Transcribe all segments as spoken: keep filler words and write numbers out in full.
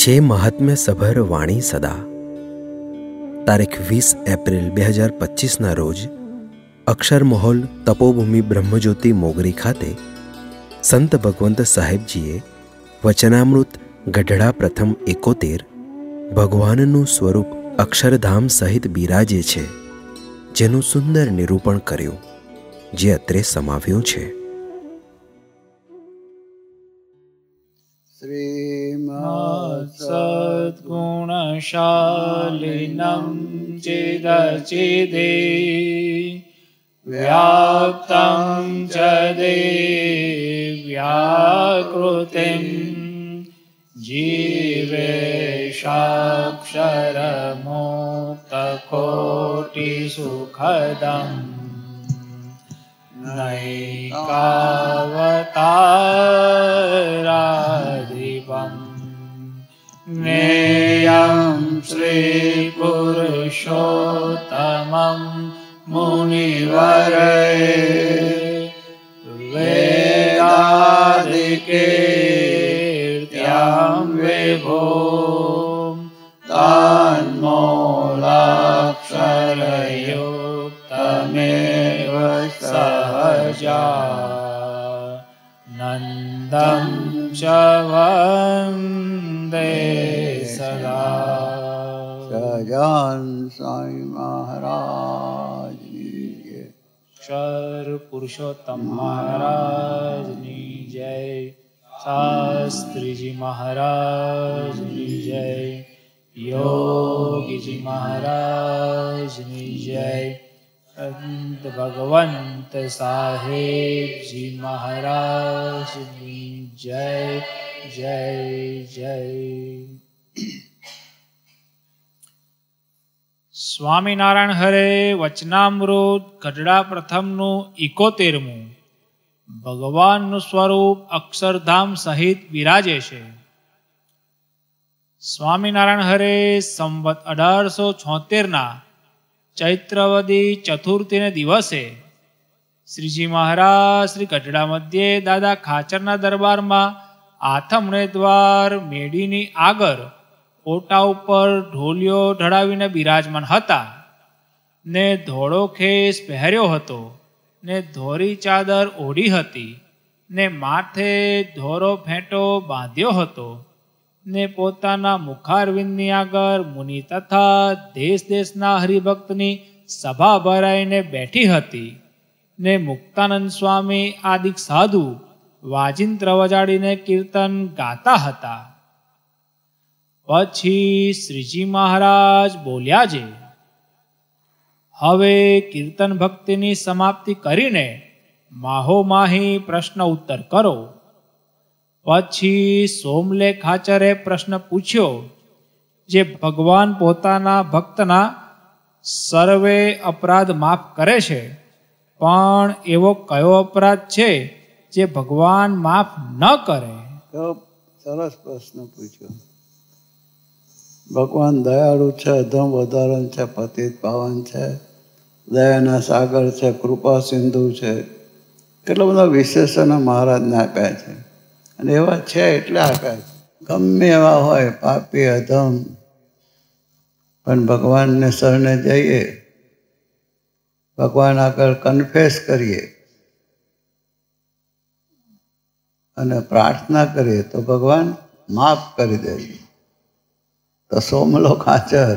છે મહાત્મ્ય સભર વાણી સદા. તારીખ વીસ એપ્રિલ બે હજાર પચીસના રોજ અક્ષર મહોલ તપોભૂમિ બ્રહ્મજ્યોતિ મોગરી ખાતે સંત ભગવંત સાહેબજીએ વચનામૃત ગઢડા પ્રથમ એકોતેર ભગવાનનું સ્વરૂપ અક્ષરધામ સહિત બિરાજે છે, જેનું સુંદર નિરૂપણ કર્યું, જે અત્રે સમાવ્યું છે. શ્રીમદ સદ્ગુણશાલિનમ ચિદચિદે વ્યાપ્તં ચ દેવ્યાકૃતિમ જીવેશાક્ષરમુક્તકોટિસુખદં નૈકાવતારાધિપં જ્ઞેયં શ્રીપુરુષોત્તમં મુનિવરૈः વેદાદિકીર્ત્યાં વિભું તન્મૂલાક્ષરયુક્તમેવ સહજાનંદં ચ વંદે સદા. સહજાન સ્વામી મહારાજની જય. અક્ષર પુરુષોત્તમ મહારાજની જય. શાસ્ત્રીજી મહારાજની જય. યોગીજી મહારાજની જય. સંત ભગવંત સાહેબજી મહારાજની જય જય જય. સ્વામિનારાયણ હરે વચનામૃત ગઢડા પ્રથમનું ઇકોતેરમું ભગવાનનું સ્વરૂપ અક્ષરધામ સહિત બિરાજે છે. સ્વામિનારાયણ હરે સંવત અઢારસો છોતેરના ચૈત્રવદી ચતુર્થીને દિવસે શ્રીજી મહારાજ શ્રી ગઢડા મધ્યે દાદા ખાચરના દરબારમાં આથમણે દ્વાર મેડીની આગળ ઓટા ઉપર ઢોલિયો ઢળાવીને બિરાજમાન હતા ને ધોળો ખેસ પહેર્યો હતો ને ધોરી ચાદર ઓઢી હતી ને માથે ધોરો ફેંટો બાંધ્યો હતો ને પોતાના મુખારવિંદની આગળ મુનિ તથા દેશ દેશના હરિભક્તની સભા ભરાઈને બેઠી હતી ને મુક્તાનંદ સ્વામી આદિક સાધુ વાજિંત્ર વજાડીને કીર્તન ગાતા હતા. પછી શ્રીજી મહારાજ બોલ્યા છે, હવે કીર્તન ભક્તિની સમાપ્તિ કરીને માહોમાહી પ્રશ્ન ઉત્તર કરો. પછી સોમલે ખાચરે પ્રશ્ન પૂછ્યો, જે ભગવાન પોતાના ભક્તના સર્વે અપરાધ માફ કરે છે, પણ એવો કયો અપરાધ છે જે ભગવાન માફ ન કરે? સરસ પ્રશ્ન પૂછ્યો. ભગવાન દયાળુ છે, અધમ વધારણ છે, પતિત પાવન છે, દયાના સાગર છે, કૃપા સિંધુ છે. કેટલા બધા વિશેષણો મહારાજને આપ્યા છે અને એવા છે એટલે આપ્યા છે. ગમે એવા હોય પાપી અધમ, પણ ભગવાનને શરણે જઈએ, ભગવાન આગળ કન્ફેસ કરીએ અને પ્રાર્થના કરીએ તો ભગવાન માફ કરી દે. તો સોમલો ખાચર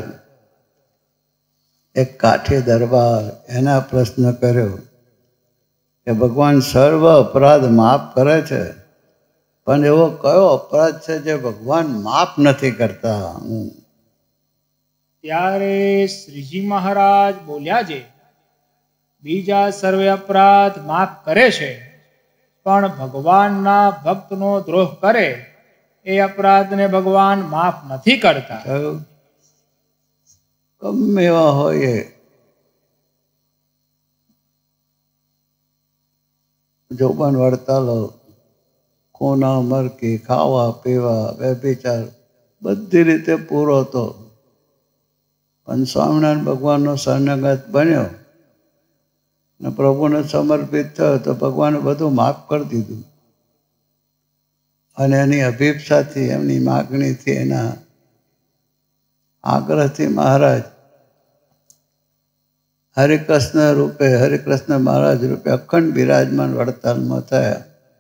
એક કાઠી દરબાર એના પ્રશ્ન કર્યો કે ભગવાન સર્વ અપરાધ માફ કરે છે, પણ એવો કયો અપરાધ છે જે ભગવાન માફ નથી કરતા? ત્યારે શ્રીજી મહારાજ બોલ્યા છે, બીજા સર્વે અપરાધ માફ કરે છે, પણ ભગવાનના ભક્તનો દ્રોહ કરે એ અપરાધને ભગવાન માફ નથી કરતા. ગમે એવા હોય, જોબન વડતાલો, કોના મરકી, ખાવા પીવા, વ્યભિચાર, બધી રીતે પૂરો હતો, પણ સ્વામિનારાયણ ભગવાનનો શરણાગત બન્યો ને પ્રભુને સમર્પિત થયો તો ભગવાને બધું માફ કરી દીધું. અને એની અભિપ્સાથી, એમની માગણીથી, એના આગ્રહથી મહારાજ હરિકૃષ્ણ રૂપે હરિકૃષ્ણ મહારાજ રૂપે અખંડ બિરાજમાન વડતાલમાં થયા.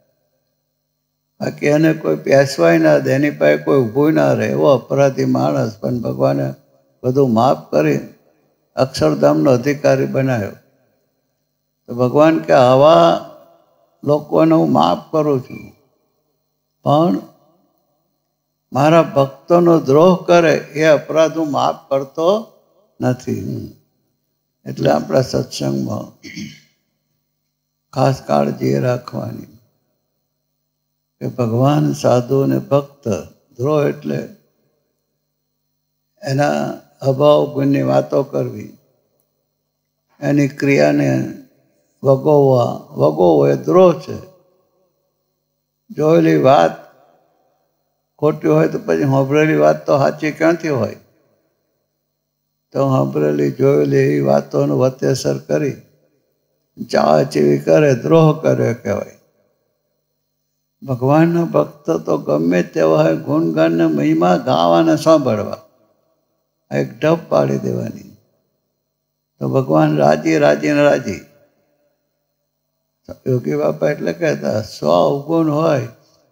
બાકી એને કોઈ પેસવાય ના દે, એની પાસે કોઈ ઊભું ના રહે, એવો અપરાધી માણસ. પણ ભગવાને બધું માફ કરી અક્ષરધામનો અધિકારી બનાવ્યો. તો ભગવાન કે આવા લોકોને હું માફ કરું છું, પણ મારા ભક્તોનો દ્રોહ કરે એ અપરાધ હું માફ કરતો નથી. એટલે આપણા સત્સંગમાં ખાસ કાળજી રાખવાની કે ભગવાન, સાધુ અને ભક્ત, દ્રોહ એટલે એના અભાવ ગુણની વાતો કરવી, એની ક્રિયાને વગોવવા. વગોવો એ દ્રોહ છે. જોયેલી વાત ખોટી હોય તો પછી સાંભળેલી વાત તો સાચી ક્યાંથી હોય? તો સાંભળેલી જોયેલી એવી વાતોનું વતેસર કરી ચાવાચીવી કરે, દ્રોહ કર્યો કહેવાય. ભગવાનના ભક્ત તો ગમે તેવા હોય, ગુણગાનને મહિમા ગાવાને સાંભળવા, એક ઢબ પાડી દેવાની. તો ભગવાન રાજી રાજી ને રાજી. યોગી બાપા એટલે કહેતા, સો અવગુણ હોય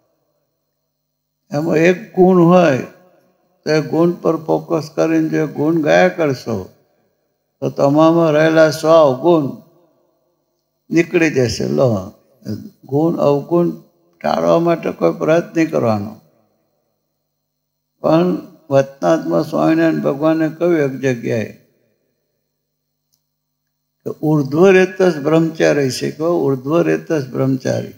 એમાં એક ગુણ હોય તો એ ગુણ પર ફોકસ કરીને જો ગુણ ગાયા કરશો તો તમામમાં રહેલા સો અવગુણ નીકળી જશે. લો, ગુણ અવગુણ ટાળવા માટે કોઈ પ્રયત્ન નહીં કરવાનો. પણ વતનાત્મા સ્વામિનારાયણ ભગવાને કહ્યું એક જગ્યાએ કે ઉર્ધ્વ રેતસ બ્રહ્મચારી છે. કહો, ઉર્ધ્વ રેતસ બ્રહ્મચારી,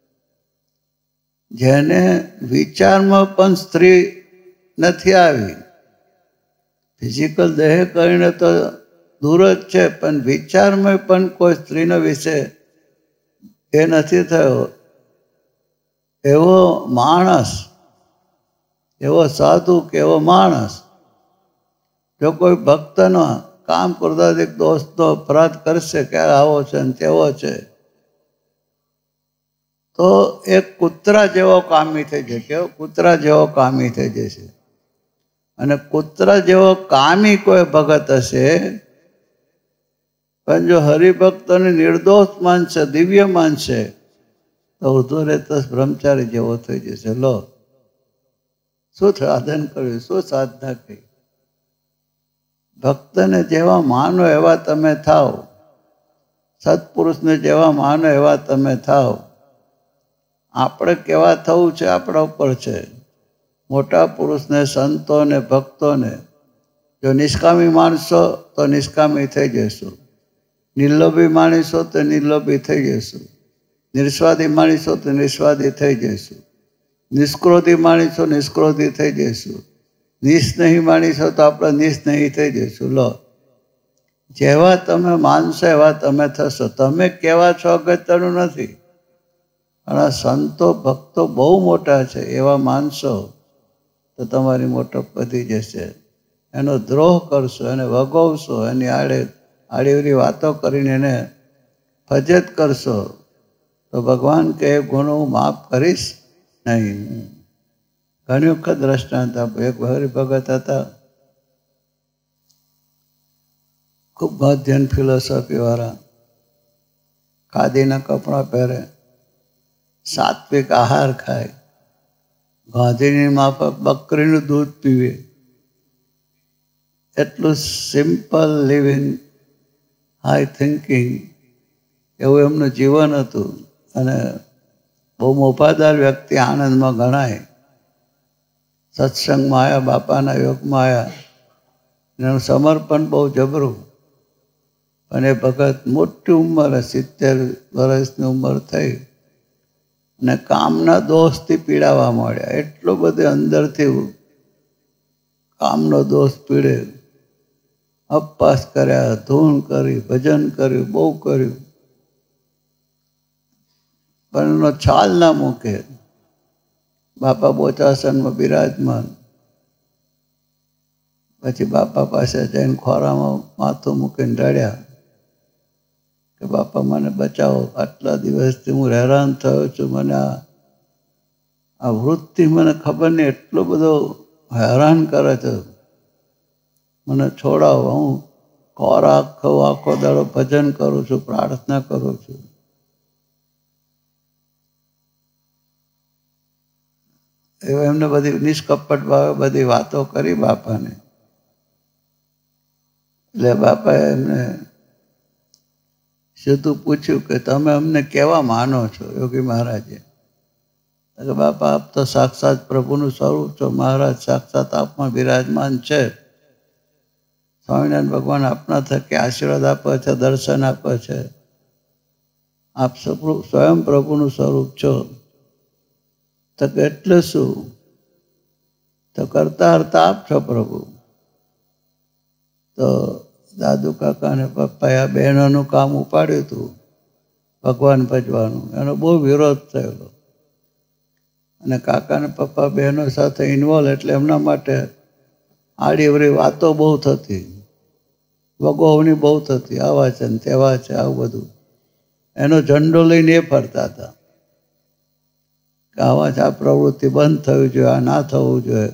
જેને વિચારમાં પણ સ્ત્રી નથી આવી. ફિઝિકલ દેહ કરીને તો દૂર જ છે, પણ વિચારમાં પણ કોઈ સ્ત્રીનો વિશે એ નથી થયો. એવો માણસ, એવો સાધુ કે એવો માણસ જો કોઈ ભક્તનો કામ ક્રોધાદિક દોષનો અપરાધ કરશે કે આવો છે ને તેવો છે, તો એક કૂતરા જેવો કામી થઈ જશે. કેવો? કૂતરા જેવો કામી થઈ જશે. અને કૂતરા જેવો કામી કોઈ ભગત હશે, પણ જો હરિભક્તોને નિર્દોષ માનશે, દિવ્ય માનશે, તો ઉર્ધ્વ રેતસ બ્રહ્મચારી જેવો થઈ જશે. લો, શું સાધન કર્યું, શું સાધના કરી. ભક્તને જેવા માનો એવા તમે થાવ, સત્પુરુષને જેવા માનો એવા તમે થાવ. આપણે કેવા થવું છે આપણા ઉપર છે. મોટા પુરુષને, સંતોને, ભક્તોને જો નિષ્કામી માણશો તો નિષ્કામી થઈ જશું, નિર્લોભી માણીશો તો નિર્લોભી થઈ જશું, નિસ્વાદી માણીશો તો નિસ્વાદી થઈ જશું, નિષ્ક્રોધી માણીશો નિષ્ક્રોધી થઈ જશું, નિસ્નેહી માણીશો તો આપણે નિસ્નેહી થઈ જશું. લો, જેવા તમે માનશો એવા તમે થશો. તમે કેવા છો અગત્યનું નથી, અને આ સંતો ભક્તો બહુ મોટા છે એવા માનશો તો તમારી મોટપ વધી જશે. એનો દ્રોહ કરશો, એને વગોવશો, એની આડે આડીવરી વાતો કરીને એને ફજત કરશો તો ભગવાન કે એ ગુનો હું માફ કરીશ નહીં. ઘણી વખત દ્રષ્ટાંત આપો. એક હરિભગત હતા, ખૂબ મધ્યન ફિલોસોફી વાળા, ખાદીના કપડાં પહેરે, સાત્વિક આહાર ખાય, ગાંધીની માફક બકરીનું દૂધ પીવે. એટલું સિમ્પલ લિવિંગ, હાઈ થિંકિંગ, એવું એમનું જીવન હતું. અને બહુ મોભાદાર વ્યક્તિ, આનંદમાં ગણાય. સત્સંગમાં આવ્યા, બાપાના યોગમાં આવ્યા, એનું સમર્પણ બહુ જબરું. અને ભગત મોટી ઉંમરે, સિત્તેર વર્ષની ઉંમર થઈ અને કામના દોષથી પીડાવા માંડ્યા. એટલો બધો અંદરથી કામનો દોષ પીડે. અપવાસ કર્યા, ધૂન કરી, ભજન કર્યું, બહુ કર્યું, પણ એનો છાલ ના મૂકે. બાપા બોચાસનમાં બિરાજમાન. પછી બાપા પાસે જઈને ખોરામાં માથું મૂકીને રડ્યા કે બાપા મને બચાવો, આટલા દિવસથી હું હેરાન થયો છું, મને આ આ વૃત્તિ મને ખબર નહીં એટલો બધો હેરાન કરે છે. મને છોડાવો, હું ખોરાક ખાઉં, આખો દાડો ભજન કરું છું, પ્રાર્થના કરું છું. એવું એમને બધી નિષ્કપટ ભાવે બધી વાતો કરી બાપાને. એટલે બાપાએ એમને સીધું પૂછ્યું કે તમે અમને કેવા માનો છો યોગી મહારાજે? કે બાપા આપ તો સાક્ષાત પ્રભુનું સ્વરૂપ છો. મહારાજ સાક્ષાત આપમાં બિરાજમાન છે. સ્વામિનારાયણ ભગવાન આપના થકી આશીર્વાદ આપે છે, દર્શન આપે છે. આપ સ્વયં પ્રભુનું સ્વરૂપ છો. તો એટલે શું? તો કરતા હરતા આપ છો પ્રભુ. તો દાદુ કાકા અને પપ્પાએ આ બહેનોનું કામ ઉપાડ્યું હતું ભગવાન ભજવાનું. એનો બહુ વિરોધ થયેલો અને કાકા ને પપ્પા બહેનો સાથે ઇન્વોલ્વ, એટલે એમના માટે આડીઅવળી વાતો બહુ થતી, વગોવણી બહુ થતી. આવા છે ને તેવા છે, આવું બધું. એનો ઝંડો લઈને એ ફરતા હતા કે આવા છે, આ પ્રવૃત્તિ બંધ થવી જોઈએ, આ ના થવું જોઈએ.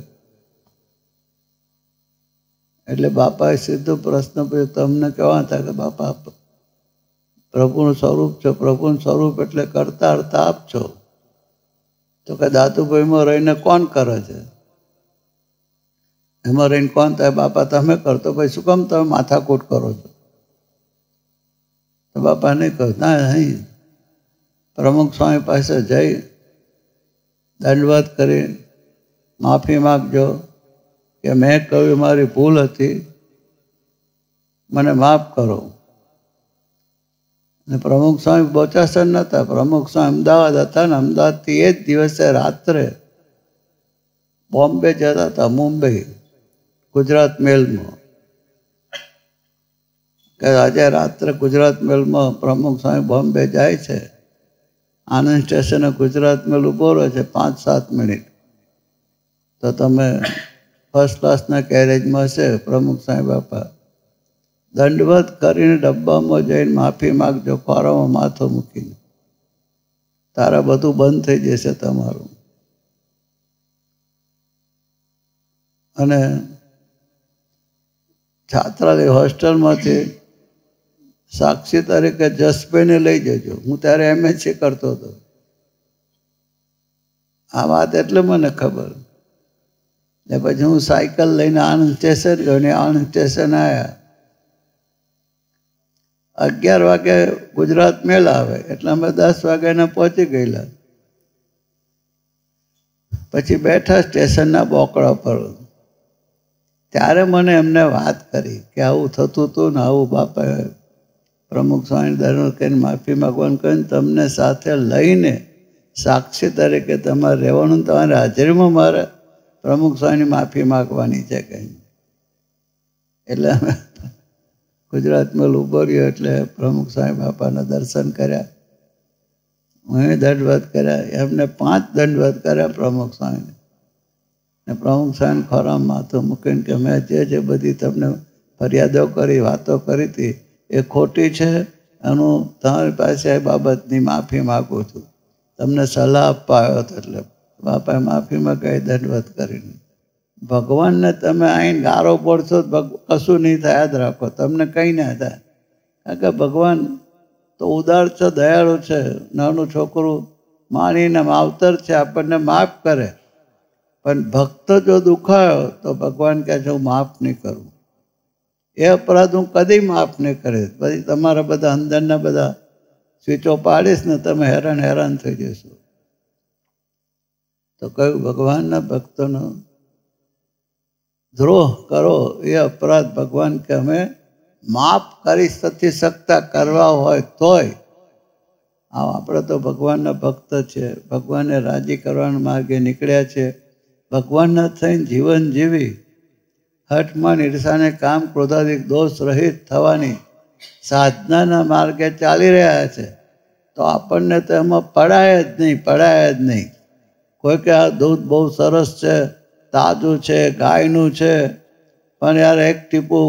એટલે બાપાએ સીધો પ્રશ્ન પૂછ્યો, તમને કેવા હતા? કે બાપા પ્રભુનું સ્વરૂપ છો. પ્રભુનું સ્વરૂપ એટલે કરતા હરતા આપ છો. તો કે દાદુભાઈમાં રહીને કોણ કરે છે? એમાં રહીને કોણ થાય? બાપા તમે કરતો, ભાઈ શું કામ તમે માથાકૂટ કરો છો? તો બાપા નહીં કહ્યું, ના નહીં, પ્રમુખ સ્વામી પાસે જઈ દંડવત કરી માફી માગજો કે મેં કહ્યું મારી ભૂલ હતી, મને માફ કરો. અને પ્રમુખ સ્વામી બોચાસણ નહોતા, પ્રમુખ સ્વામી અમદાવાદ હતા ને અમદાવાદથી એ જ દિવસે રાત્રે બોમ્બે જતા હતા, મુંબઈ ગુજરાત મેલમાં. કે આજે રાત્રે ગુજરાત મેલમાં પ્રમુખ સ્વામી બોમ્બે જાય છે, આનંદ સ્ટેશને ગુજરાત મેલ ઊભો રહે છે પાંચ સાત મિનિટ, તો તમે ફર્સ્ટ ક્લાસના કેરેજમાં છે. પ્રમુખ સ્વામી બાપા દંડવત કરીને ડબ્બામાં જઈને માફી માગજો, ખોરામાં માથું મૂકીને, તારા બધું બંધ થઈ જશે તમારું. અને છાત્રાલય હોસ્ટેલમાંથી સાક્ષી તરીકે જસભાઈને લઈ જજો. હું ત્યારે એમએસસી કરતો હતો. આ વાત એટલે મને ખબર. ને પછી હું સાયકલ લઈને આણંદ સ્ટેશન ગયો ને આણંદ સ્ટેશન આવ્યા. અગિયાર વાગે ગુજરાત મેલ આવે એટલે અમે દસ વાગ્યાના પહોંચી ગયેલા. પછી બેઠા સ્ટેશનના બોકડા પર. ત્યારે મને એમને વાત કરી કે આવું થતું હતું ને આવું. બાપાએ પ્રમુખ સ્વામી દરરોજ કહીને માફી માગવાનું કહીને તમને સાથે લઈને સાક્ષી તરીકે તમારે રહેવાનું, તમારી હાજરીમાં મારે પ્રમુખ સ્વામીની માફી માગવાની છે કંઈ. એટલે અમે ગુજરાતમાં ઊભો રહ્યો એટલે પ્રમુખ સ્વામી બાપાના દર્શન કર્યા, હું દંડવત કર્યા, એમને પાંચ દંડવત કર્યા પ્રમુખ સ્વામીને. ને પ્રમુખ સ્વામી ખોરામાં માથું મૂકીને કે મેં જે જે બધી તમને ફરિયાદો કરી, વાતો કરી હતી એ ખોટી છે, એનું તમારી પાસે એ બાબતની માફી માગું છું, તમને સલાહ આપવા આવ્યો હતો. એટલે બાપાએ માફીમાં કહી દંડવત કરીને. ભગવાનને તમે આઈને ગારો પડશો કશું નહીં થાય, યાદ રાખો, તમને કંઈ ના થાય. કારણ કે ભગવાન તો ઉદાર છે, દયાળુ છે. નાનું છોકરું માણીને માવતર છે, આપણને માફ કરે. પણ ભક્ત જો દુખાયો તો ભગવાન કહે છે હું માફ નહીં કરું. એ અપરાધ હું કદી માફ નહીં કરીશ. પછી તમારા બધા અંદરના બધા સ્વીચો પાડીશ ને તમે હેરાન હેરાન થઈ જશો. તો કયું ભગવાનના ભક્તોનો દ્રોહ કરો એ અપરાધ ભગવાન કે અમે માફ કરી નથી શકતા, કરવા હોય તોય. આ આપણે તો ભગવાનના ભક્ત છે, ભગવાનને રાજી કરવાના માર્ગે નીકળ્યા છે. ભગવાનના થઈને જીવન જીવી હઠમાં ઈર્ષાને કામ ક્રોધાદિક દોષ રહિત થવાની સાધનાના માર્ગે ચાલી રહ્યા છે. તો આપણને તો એમાં પડાય જ નહીં, પડાય જ નહીં. કોઈ કે આ દૂધ બહુ સરસ છે, તાજું છે, ગાયનું છે, પણ યાર એક ટીપું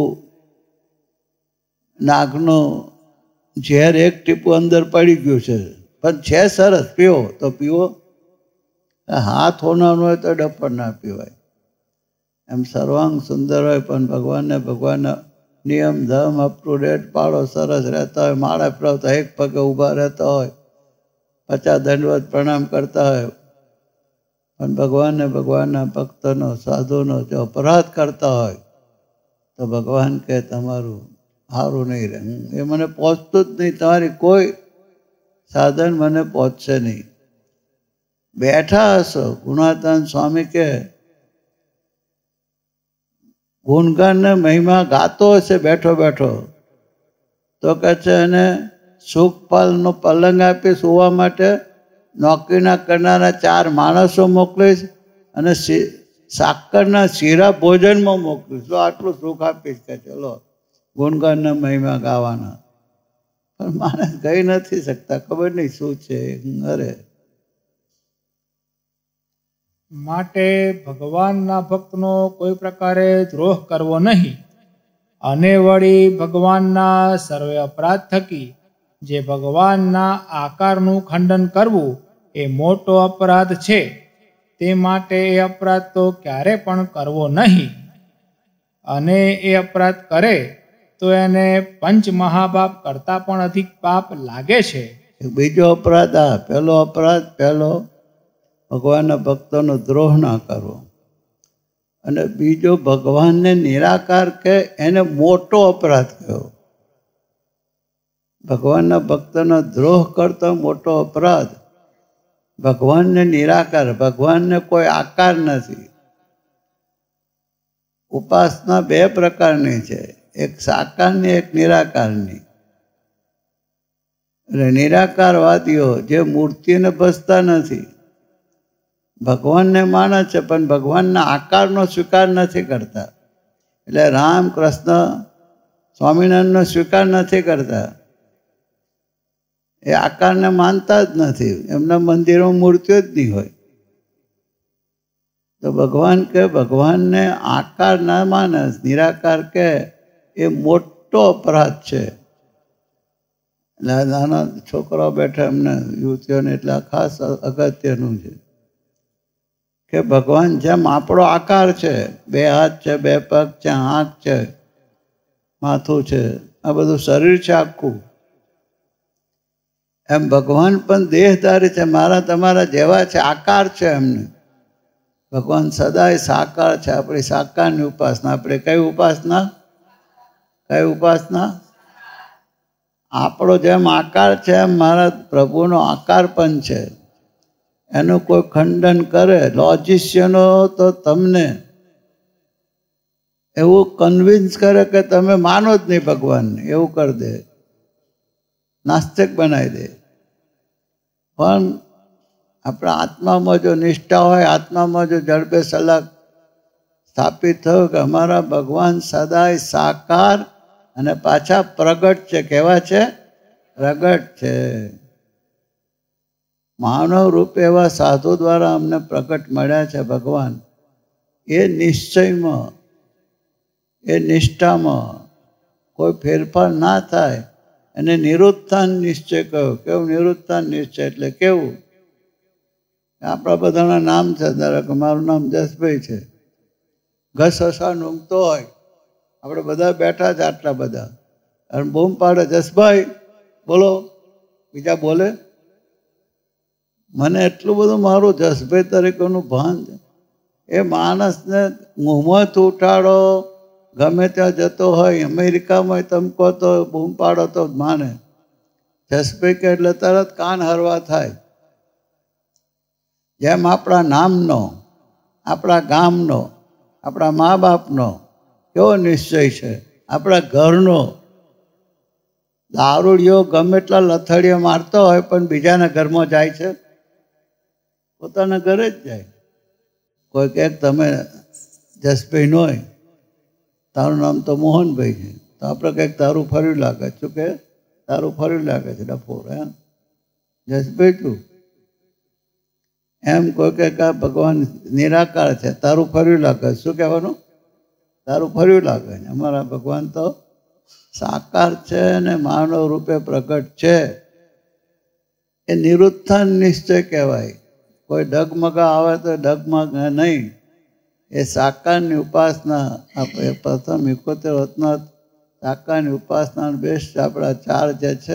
નાગનું ઝેર એક ટીપું અંદર પડી ગયું છે, પણ છે સરસ, પીવો તો પીવો. હાથ હોનાનું હોય તો ડફર ના પીવાય. એમ સર્વાંગ સુંદર હોય પણ ભગવાનને ભગવાનના નિયમ ધર્મ અપ ટુ ડેટ પાડો સરસ રહેતા હોય, માળા ફેરવતા એક પગે ઊભા રહેતા હોય, પચાસ દંડવત પ્રણામ કરતા હોય, પણ ભગવાનને ભગવાનના ભક્તનો સાધુનો જો અપરાધ કરતા હોય તો ભગવાન કે તમારું સારું નહીં રહે. એ મને પહોંચતું જ નહીં, તમારી કોઈ સાધન મને પહોંચશે નહીં. બેઠા હશો, ગુણાતાન સ્વામી કે ગુણગાનને મહિમા ગાતો હશે બેઠો બેઠો, તો કહે છે એને સુખપાલનો પલંગ આપી સુવા માટે નોકરીના કરનારા ચાર માણસો મોકલીશ અને સાકરના શીરા ભોજનમાં મોકલીશ, તો આટલું સુખ આપીશ કે ચલો ગુણગાનના મહિમા ગાવાના. પણ માણસ ગઈ નથી શકતા, ખબર નહીં શું છે. અરે માટે ભગવાનના ભક્તનો કોઈ પ્રકારે દ્રોહ કરવો નહીં, અને વળી ભગવાનના સર્વે અપરાધ થકી જે ભગવાનના આકારનું ખંડન કરવું એ મોટો અપરાધ છે. તે માટે એ અપરાધ તો ક્યારે પણ કરવો નહીં, અને એ અપરાધ કરે તો એને પંચ મહાપાપ કરતાં પણ અધિક પાપ લાગે છે. બીજો અપરાધ આ પહેલો અપરાધ પહેલો ભગવાનના ભક્તોનો દ્રોહ ના કરવો, અને બીજો ભગવાનને નિરાકાર કે એને મોટો અપરાધ કહેવો. ભગવાનના ભક્તનો દ્રોહ કરતો મોટો અપરાધ, ભગવાનને નિરાકાર, ભગવાનને કોઈ આકાર નથી. ઉપાસના બે પ્રકારની છે, એક સાકારની એક નિરાકારની. એટલે નિરાકારવાદીઓ જે મૂર્તિને ભજતા નથી, ભગવાનને માને છે પણ ભગવાનના આકારનો સ્વીકાર નથી કરતા. એટલે રામ કૃષ્ણ સ્વામિનારાયણનો સ્વીકાર નથી કરતા, એ આકારને માનતા જ નથી, એમના મંદિરોમાં મૂર્તિઓ જ નહીં હોય. તો ભગવાન કે ભગવાનને આકાર ના માને, નિરાકાર કે એ મોટો અપરાધ છે. એટલે નાના છોકરાઓ બેઠા એમને યુવતીઓને એટલે આ ખાસ અગત્યનું છે કે ભગવાન જેમ આપણો આકાર છે, બે હાથ છે, બે પગ છે, આંખ છે, માથું છે, આ બધું શરીર છે આખું, એમ ભગવાન પણ દેહધારી છે, મારા તમારા જેવા છે, આકાર છે એમને. ભગવાન સદાય સાકાર છે. આપણી સાકારની ઉપાસના. આપણે કઈ ઉપાસના? કઈ ઉપાસના? આપણો જેમ આકાર છે એમ મારા પ્રભુનો આકાર પણ છે. એનું કોઈ ખંડન કરે લોજિશિયનો તો તમને એવું કન્વિન્સ કરે કે તમે માનો જ નહીં ભગવાનને, એવું કરી દે, નાસ્તિક બનાવી દે. પણ આપણા આત્મામાં જો નિષ્ઠા હોય, આત્મામાં જો જડબે સલાહ સ્થાપિત થયું કે અમારા ભગવાન સદાય સાકાર અને પાછા પ્રગટ છે. કેવા છે? પ્રગટ છે. માનવ રૂપે એવા સાધુ દ્વારા અમને પ્રગટ મળ્યા છે ભગવાન. એ નિશ્ચયમાં, એ નિષ્ઠામાં કોઈ ફેરફાર ના થાય એને નિરુત્થાન નિશ્ચય કહ્યો. કેવું નિરુત્થાન નિશ્ચય? એટલે કેવું? આપણા બધાના નામ છે. ધારો કે મારું નામ જસભાઈ છે, ઘસ હસા ઊંઘતો હોય, આપણે બધા બેઠા છે આટલા બધા, અને બૂમ પાડે જસભાઈ બોલો, બીજા બોલે. મને એટલું બધું મારું જસભાઈ તરીકેનું ભાન છે. એ માણસને મોંમાંથી ઉઠાડો, ગમે ત્યાં જતો હોય, અમેરિકામાં હોય, તમે કહો તો બૂમ પાડો તો માને. જસભાઈ કે એટલે તરત કાન હરવા થાય. જેમ આપણા નામનો, આપણા ગામનો, આપણા મા બાપનો કેવો નિશ્ચય છે, આપણા ઘરનો. દારૂડિયો ગમે એટલા લથડીઓ મારતો હોય પણ બીજાના ઘરમાં જાય છે? પોતાના ઘરે જ જાય. કોઈ કહે તમે જસભાઈ ન હોય, તારું નામ તો મોહનભાઈ છે, તો આપણે કંઈક તારું ફર્યું લાગે. શું કે તારું ફર્યું લાગે છે ડફોર? એમ જસભાઈ તું એમ કોઈ કે ભગવાન નિરાકાર છે, તારું ફર્યું લાગે. શું કહેવાનું? તારું ફર્યું લાગે. અમારા ભગવાન તો સાકાર છે અને માનવ રૂપે પ્રગટ છે. એ નિરુત્થાન નિશ્ચય કહેવાય. કોઈ ડગમગા આવે તો ડગમગ નહીં, એ સાકારની ઉપાસના આપણે પ્રથમ એકોતેર રત્ન સાકારની ઉપાસના બેસ્ટ આપણા ચાર જે છે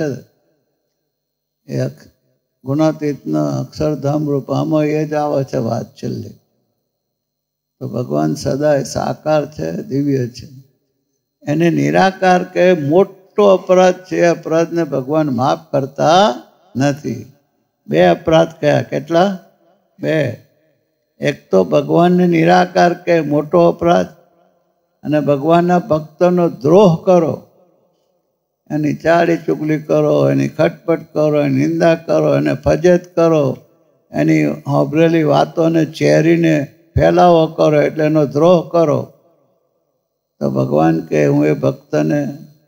એ ગુણાતીતના અક્ષરધામ રૂપ આમાં એ જ આવે છે વાત છેલ્લી. તો ભગવાન સદાય સાકાર છે, દિવ્ય છે. એને નિરાકાર કે મોટો અપરાધ છે, અપરાધને ભગવાન માફ કરતા નથી. બે અપરાધ કયા? કેટલા? બે. એક તો ભગવાનને નિરાકાર કે મોટો અપરાધ, અને ભગવાનના ભક્તોનો દ્રોહ કરો, એની ચાડી ચુગલી કરો, એની ખટપટ કરો, એની નિંદા કરો, એને ફજેત કરો, એની હોભરેલી વાતોને ચેરીને ફેલાવો કરો, એટલે એનો દ્રોહ કરો. તો ભગવાન કે હું એ ભક્તને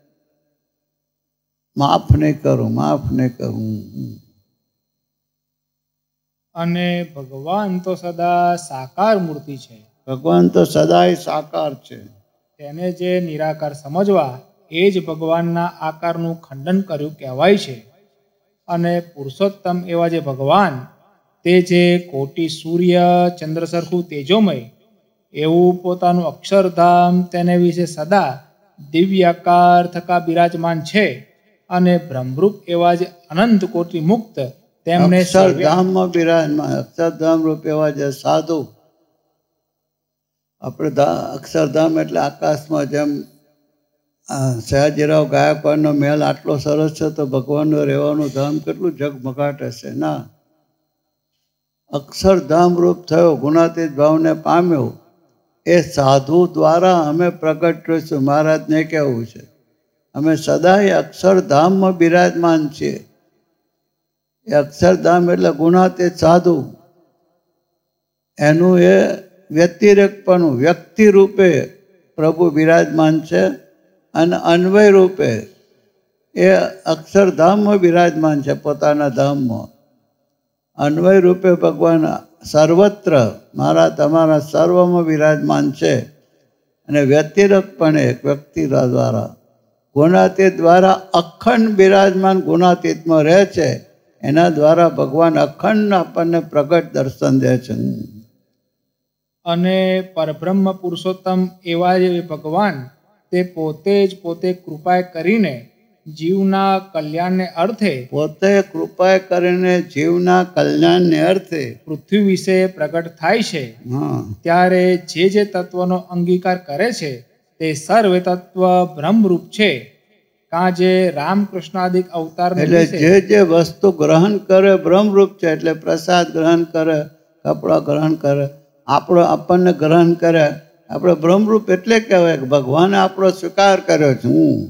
માફ નહીં કરું, માફ નહીં કરું. અને ભગવાન તો સદા સાકાર મૂર્તિ છે. ભગવાન તો સદાય સાકાર છે. તેને જે નિરાકાર સમજવા એ જ ભગવાનના આકારનું ખંડન કર્યું કહેવાય છે. અને પુરુષોત્તમ એવા જે ભગવાન, તે જે કોટી સૂર્ય ચંદ્ર સરખું તેજોમય, એવું પોતાનું અક્ષરધામ તેને વિશે સદા દિવ્ય આકાર થકા બિરાજમાન છે. અને બ્રહ્મરૂપ એવા જે અનંત કોટી મુક્ત તેમને અક્ષરધામમાં બિરાજમાન, અક્ષરધામ રૂપ એવા જે સાધુ. આપણે અક્ષરધામ એટલે આકાશમાં જેમ સયાજીરાવ ગાયકવાડનો મહેલ આટલો સરસ છે, તો ભગવાનનું રહેવાનું ધામ કેટલું ઝગમગાટ હશે ના. અક્ષરધામ રૂપ થયો, ગુણાતીત ભાવને પામ્યો, એ સાધુ દ્વારા અમે પ્રગટ કરીશું. મહારાજને કહેવું છે અમે સદાય અક્ષરધામમાં બિરાજમાન છીએ. એ અક્ષરધામ એટલે ગુણાતીત સાધુ, એનું એ વ્યતિરેકપણું વ્યક્તિ રૂપે પ્રભુ બિરાજમાન છે, અને અન્વય રૂપે એ અક્ષરધામમાં બિરાજમાન છે. પોતાના ધામમાં અન્વય રૂપે ભગવાન સર્વત્ર મારા તમારા સર્વમાં બિરાજમાન છે. અને વ્યતિરેકપણે વ્યક્તિ દ્વારા ગુણાતીત દ્વારા અખંડ બિરાજમાન ગુણાતીતમાં રહે છે. એના દ્વારા ભગવાન અખંડ આપણને પ્રગટ દર્શન દે છે. અને પરબ્રહ્મ પુરુષોત્તમ એવા જે ભગવાન, તે પોતે જ પોતે કૃપા કરીને જીવના કલ્યાણને અર્થે પોતે કૃપા કરીને જીવના કલ્યાણને અર્થે પૃથ્વી વિશે પ્રગટ થાય છે. હા, ત્યારે જે જે તત્વનો અંગીકાર કરે છે તે સર્વે તત્વ બ્રહ્મરૂપ છે. કાં જે રામકૃષ્ણાદિક અવતાર એટલે જે જે વસ્તુ ગ્રહણ કરે બ્રહ્મરૂપ છે. એટલે પ્રસાદ ગ્રહણ કરે, કપડા ગ્રહણ કરે, આપણો આપણને ગ્રહણ કરે, આપણે બ્રહ્મરૂપ એટલે કહેવાય કે ભગવાને આપણો સ્વીકાર કર્યો છે. હું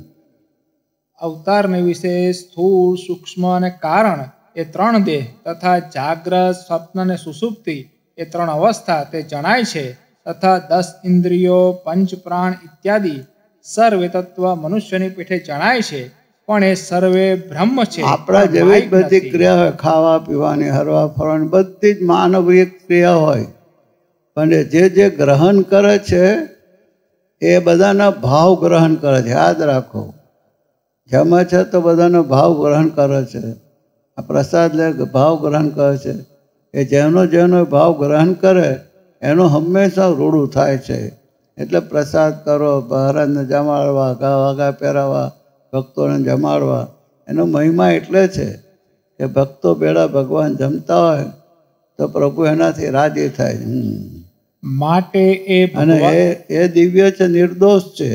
અવતારને વિશે સ્થૂળ, સૂક્ષ્મ અને કારણ એ ત્રણ દેહ તથા જાગ્રત, સ્વપ્ન અને સુષુપ્તિ એ ત્રણ અવસ્થા તે જણાય છે. તથા દસ ઇન્દ્રિયો, પંચ પ્રાણ ઇત્યાદિ સર્વે તત્વ મનુષ્યની પીઠે જણાય છે. પણ એ સર્વે બ્રહ્મ છે. આપણા જેવી જ બધી ક્રિયા હોય, ખાવા પીવાની, હરવા ફરવાની, બધી જ માનવીય ક્રિયા હોય, પણ જે જે ગ્રહણ કરે છે એ બધાના ભાવ ગ્રહણ કરે છે. યાદ રાખો, જમે છે તો બધાનો ભાવ ગ્રહણ કરે છે. આ પ્રસાદ લે ભાવ ગ્રહણ કરે છે. એ જેનો જેનો ભાવ ગ્રહણ કરે એનું હંમેશા રૂડું થાય છે. એટલે પ્રસાદ કરો, મહારાજને જમાડવા, ગા વાગા પહેરાવા, ભક્તોને જમાડવા, એનો મહિમા એટલે છે કે ભક્તો બેડા ભગવાન જમતા હોય તો પ્રભુ એનાથી રાજી થાય. માટે એ અને એ એ દિવ્ય છે, નિર્દોષ છે.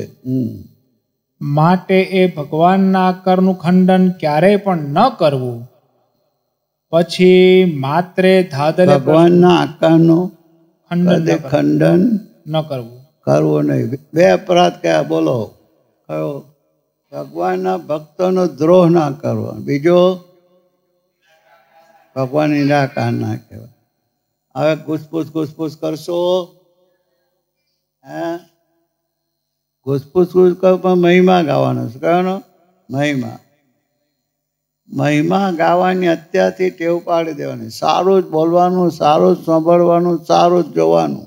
માટે એ ભગવાનના આકારનું ખંડન ક્યારેય પણ ન કરવું. પછી માત્રે ધાદલે ભગવાનના આકારનું ખંડન ખંડન ન કરવું કરવું નહીં. બે અપરાધ કયા બોલો? કયો? ભગવાનના ભક્તોનો દ્રોહ ના કરવો, બીજો ભગવાન નિરાકાર ના કહેવાય. હવે ઘૂસપૂસ ઘૂસપૂસ કરશો, હે ઘૂસપૂસ ઘૂસ કરો પણ મહિમા ગાવાનો છે. કયો મહિમા? મહિમા ગાવાની અત્યારથી ટેવ પાડી દેવાની. સારું જ બોલવાનું, સારું જ સાંભળવાનું, સારું જ જોવાનું.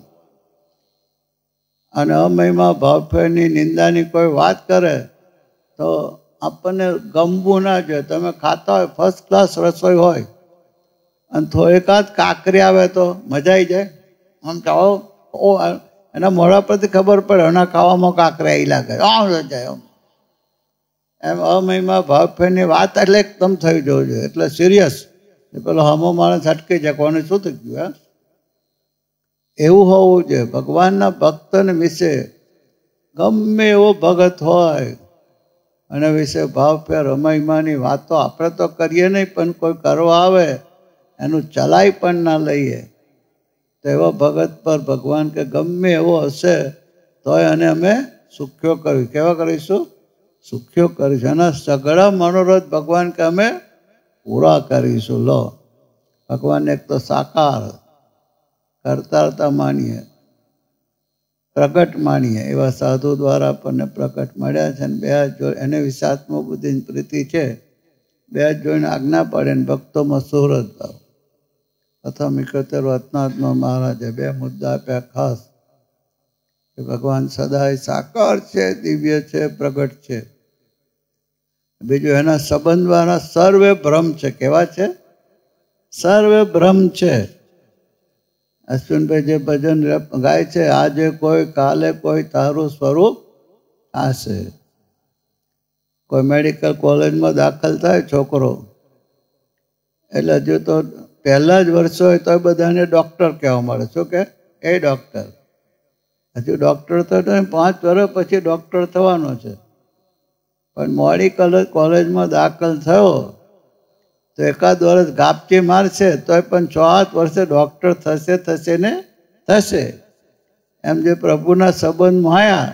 અને અમહિમા ભાવફેરની નિંદાની કોઈ વાત કરે તો આપણને ગમવું ના જોઈએ. તમે ખાતા હોય, ફર્સ્ટ ક્લાસ રસોઈ હોય, અને થોડીક જ કાકરી આવે તો મજા આવી જાય. આમ ચાલો ઓ એના મોઢા પરથી ખબર પડે એના ખાવામાં કાંકરા એ લાગે આમ જાય એમ એમ અમહિમા ભાવ ફેરની વાત એટલે એકદમ થઈ જવું જોઈએ, એટલે સિરિયસ. પેલો હમો માણસ અટકી જાય કોને શું થઈ ગયું હે એવું હોવું જોઈએ. ભગવાનના ભક્તને વિશે ગમે એવો ભગત હોય અને વિશે ભાવ ફેર અમહિમાની વાતો આપણે તો કરીએ નહીં, પણ કોઈ કરવા આવે એનું ચલાઈ પણ ના લઈએ તો એવા ભગત પર ભગવાન કે ગમે એવો હશે તોય અને અમે સુખ્યો કર્યું. કેવા કરીશું? સુખ્યો કરીશું. એના સઘળા મનોરથ ભગવાન કે અમે પૂરા કરીશું. લો ભગવાનને એક તો સાકાર કરતારતા માનીએ, પ્રગટ માનીએ એવા સાધુ દ્વારા આપણને પ્રગટ મળ્યા છે. અને બે હાથ જોઈ એને વિશે આત્મબુદ્ધિની પ્રીતિ છે. બે હાથ જોઈને આજ્ઞા પાડે ને ભક્તોમાં સુહૃદ ભાવ. પ્રથમ ઇકોતેર રત્નાત્મા મહારાજે બે મુદ્દા આપ્યા ખાસ કે ભગવાન સદાય સાકાર છે, દિવ્ય છે, પ્રગટ છે. બીજું એના સંબંધ દ્વારા સર્વે ભ્રમ છે. કેવા છે? સર્વે ભ્રમ છે. અશ્વિનભાઈ જે ભજન ગાય છે, આજે કોઈ કાલે કોઈ તારું સ્વરૂપ થશે. કોઈ મેડિકલ કોલેજમાં દાખલ થાય છોકરો એટલે હજુ તો પહેલા જ વર્ષો હોય તો બધાને ડૉક્ટર કહેવા મળે. શું કે? એ ડૉક્ટર. હજુ ડૉક્ટર તો પાંચ વર્ષ પછી ડૉક્ટર થવાનો છે, પણ મોડી કોલેજમાં દાખલ થયો તો એકાદ વર્ષ ગાપચી મારશે તોય પણ છ આઠ વર્ષે ડૉક્ટર થશે થશે ને થશે. એમ જે પ્રભુના સંબંધ માયા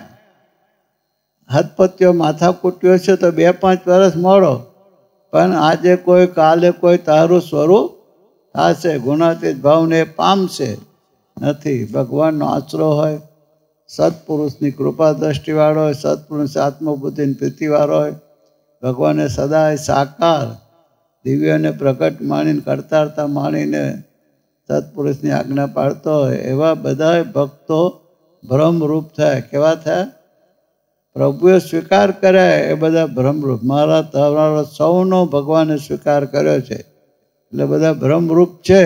હથપત્યો માથાકૂટ્યો છે તો બે પાંચ વર્ષ મોડો, પણ આજે કોઈ કાલે કોઈ તારું સ્વરૂપ થશે. ગુણાતીત ભાવને પામશે નથી. ભગવાનનો આશરો હોય, સત્પુરુષની કૃપા દ્રષ્ટિવાળો હોય, સત્પુરુષ આત્મબુદ્ધિની પ્રીતિવાળો હોય, ભગવાને સદાય સાકાર દિવ્યને પ્રગટ માણીને કરતારતા માણીને સત્પુરુષની આજ્ઞા પાડતો હોય એવા બધા ભક્તો ભ્રમરૂપ થયા. કેવા થયા? પ્રભુએ સ્વીકાર કર્યા એ બધા ભ્રમરૂપ. મારા તમારો સૌનો ભગવાને સ્વીકાર કર્યો છે એટલે બધા ભ્રમરૂપ છે.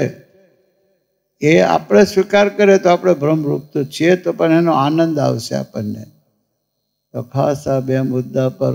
એ આપણે સ્વીકાર કરીએ તો આપણે ભ્રમરૂપ તો છીએ, તો પણ એનો આનંદ આવશે આપણને. તો ખાસ આ બે મુદ્દા પર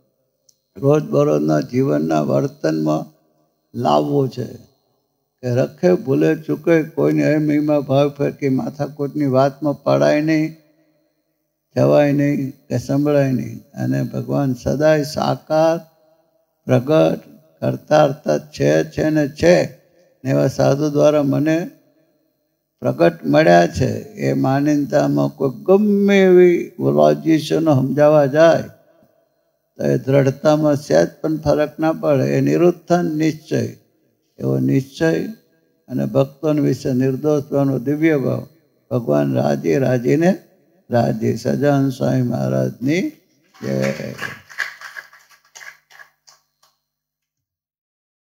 રોજબરોજના જીવનના વર્તનમાં લાવવું છે કે રખે ભૂલે ચૂકે કોઈને અમહિમા ભાવ ફેરકી માથાકૂટની વાતમાં પડાય નહીં, જવાય નહીં કે સંભળાય નહીં. અને ભગવાન સદાય સાકાર પ્રગટ કરતારતા છે છે ને છે ને એવા સાધુ દ્વારા મને પ્રગટ મળ્યા છે. એ માન્યતામાં કોઈ ગમે એવી લોજિશનો સમજાવવા જાય તો એ દ્રઢતામાં સહેજ પણ ફરક ના પડે. એ નિરુત્થાન નિશ્ચય, એવો નિશ્ચય અને ભક્તોને વિશે નિર્દોષ ભાવનો દિવ્ય ભાવ. ભગવાન રાજી રાજીને રાજી. સજાન સ્વામી મહારાજની જય.